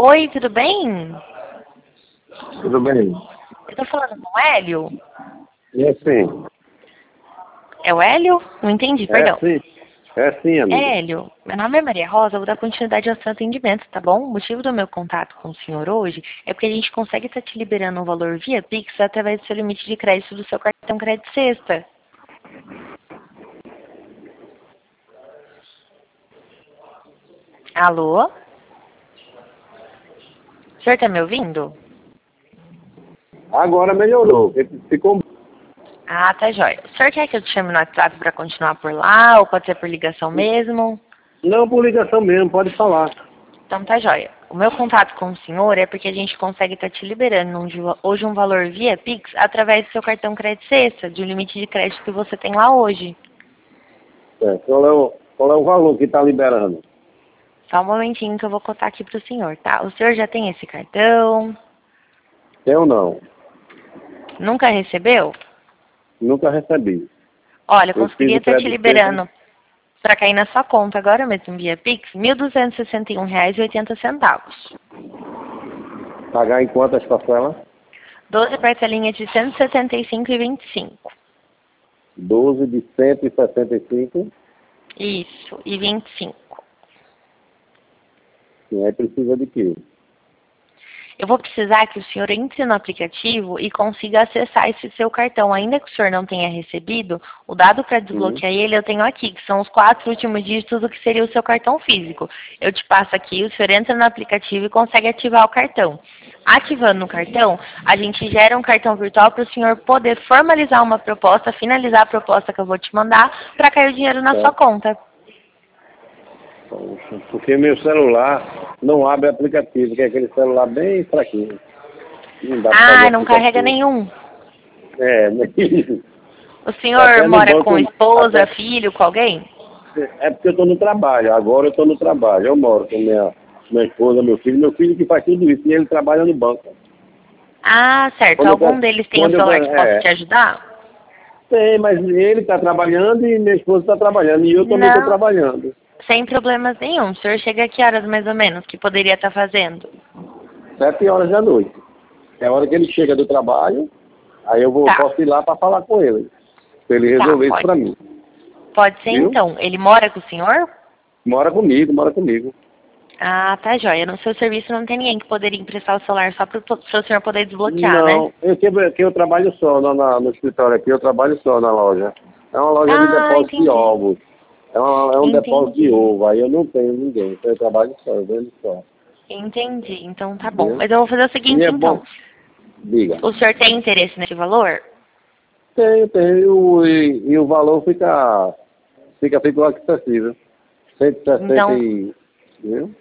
Oi, tudo bem? Tudo bem? Eu tô falando com o Hélio? É sim. É o Hélio? Não entendi, perdão. É sim, amiga. Hélio, meu nome é Maria Rosa, eu vou dar continuidade ao seu atendimento, tá bom? O motivo do meu contato com o senhor hoje é porque a gente consegue estar te liberando um valor via Pix através do seu limite de crédito do seu cartão Crédito Sexta. Alô? O senhor tá me ouvindo? Agora melhorou. Ficou... Ah, tá jóia. O senhor quer que eu te chame no WhatsApp para continuar por lá ou pode ser por ligação mesmo? Não, por ligação mesmo, pode falar. Então tá jóia. O meu contato com o senhor é porque a gente consegue estar te liberando hoje um valor via Pix através do seu cartão Crédito Sexta, de um limite de crédito que você tem lá hoje. Qual é o valor que está liberando? Só um momentinho que eu vou cotar aqui pro senhor, tá? O senhor já tem esse cartão? Eu não. Nunca recebeu? Nunca recebi. Olha, eu Eu fiz consegui o estar te crédito sexta, liberando para cair na sua conta agora mesmo via Pix, R$ 1.261,80. pagar em quantas parcelas? 12 parcelinhas de 175,25. 12 de 165. Isso, e 25. Sim, aí precisa de quê? Eu vou precisar que o senhor entre no aplicativo e consiga acessar esse seu cartão. Ainda que o senhor não tenha recebido, o dado para desbloquear ele eu tenho aqui, que são os 4 últimos dígitos do que seria o seu cartão físico. Eu te passo aqui, o senhor entra no aplicativo e consegue ativar o cartão. Ativando o cartão, a gente gera um cartão virtual para o senhor poder formalizar uma proposta, finalizar a proposta que eu vou te mandar, para cair o dinheiro na sua conta. Poxa, porque meu celular não abre aplicativo, que é aquele celular bem fraquinho. Não dá pra fazer Não carrega aplicativo. nenhum. É, O senhor até no mora banco, com esposa, até, filho, com alguém? é porque eu estou no trabalho, agora eu estou no trabalho, eu moro com minha esposa, meu filho que faz tudo isso, e ele trabalha no banco. Ah, certo. Quando eu, Algum deles tem um quando eu, celular que possa te ajudar? tem, mas ele está trabalhando e minha esposa está trabalhando, e eu também estou Não, trabalhando. sem problemas nenhum. O senhor chega a que horas mais ou menos que poderia estar fazendo? 7 horas da noite. É a hora que ele chega do trabalho, aí Tá, posso ir lá para falar com ele, para ele tá, resolver isso para mim. pode ser Viu? então. Ele mora com o senhor? Mora comigo, mora comigo. Ah, tá jóia. No seu serviço não tem ninguém que poderia emprestar o celular só para o senhor poder desbloquear, né? Não, eu trabalho só no escritório aqui, eu trabalho só na loja. É uma loja de Ah, depósito de entendi. ovos. É um depósito de Entendi. ovo, aí eu não tenho ninguém, então eu trabalho só, eu vendo só. Entendi. Então tá bom. Viu? Mas eu vou fazer o E seguinte é então. bom, diga. O senhor tem interesse nesse valor? Tenho, e o valor ficou acessível. 160 Então, e... Viu?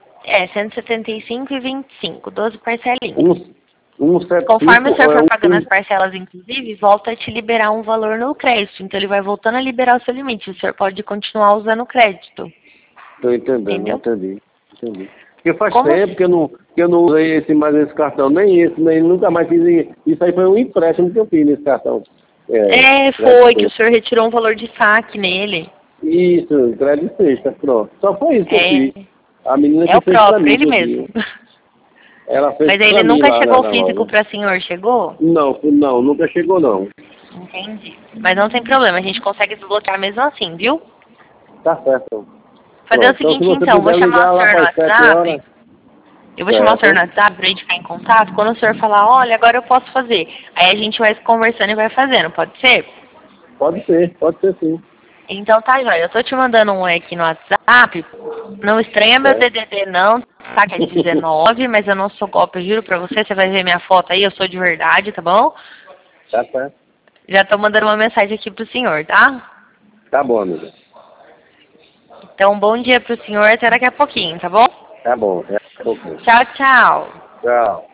175,25, 12 parcelinhas. 175 Conforme o senhor é for pagando as parcelas, inclusive, volta a te liberar um valor no crédito. Então, ele vai voltando a liberar o seu limite. O senhor pode continuar usando o crédito. Estou entendendo, Entendeu? entendi. Porque faz Como... tempo que eu não usei mais esse cartão, nem esse, nem nunca mais fiz. Isso aí foi um empréstimo que eu fiz nesse cartão. Foi que o Crédito senhor retirou um valor de saque nele. Isso, crédito sexta, pronto. Só foi isso que eu É, fiz. A menina é que o fez pra próprio, mim, ele mesmo. inclusive. Ela fez Mas pra ele mim nunca lá chegou na físico loja. para o senhor, chegou? Não, nunca chegou não. Entendi. Mas não tem problema, a gente consegue desbloquear mesmo assim, viu? Tá certo. Fazer o Pronto. Então se seguinte você então, vou puder chamar o ligar lá senhor no para as 7 WhatsApp. horas, Eu vou chamar o senhor no certo? WhatsApp pra gente ficar em contato. Quando o senhor falar, olha, agora eu posso fazer. Aí a gente vai conversando e vai fazendo, pode ser? Pode ser sim. Então tá, joia. Eu tô te mandando um oi aqui no WhatsApp. Não estranha meu Certo? DDD não, tá? Que é 19, mas eu não sou golpe, eu juro pra você. Você vai ver minha foto aí, eu sou de verdade, tá bom? Tá certo. Já tô mandando uma mensagem aqui pro senhor, tá? Tá bom, amiga. Então, bom dia pro senhor, até daqui a pouquinho, tá bom? Tá bom. É um pouquinho. Tchau, tchau. Tchau.